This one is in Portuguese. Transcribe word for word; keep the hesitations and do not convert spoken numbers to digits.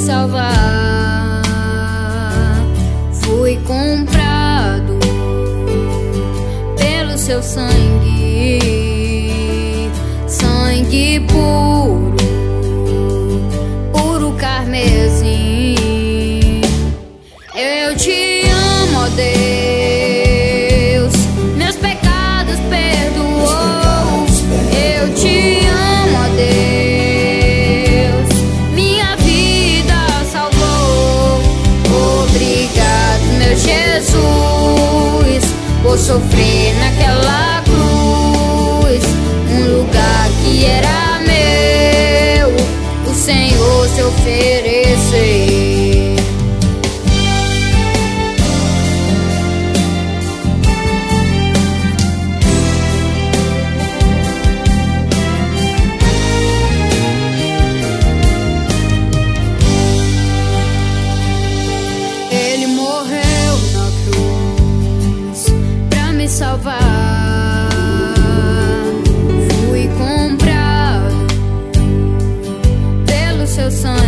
salvar. Fui comprado pelo seu sangue, sangue puro, puro carmesim. Eu te amo, ó Deus, meus pecados perdoou. Eu te amo, ó Deus, minha vida salvou. Obrigado, meu Jesus, por sofrer naquela cruz, um lugar que era meu, o Senhor se ofereceu. Ele morreu na cruz pra me salvar. Fui comprado pelo seu sangue.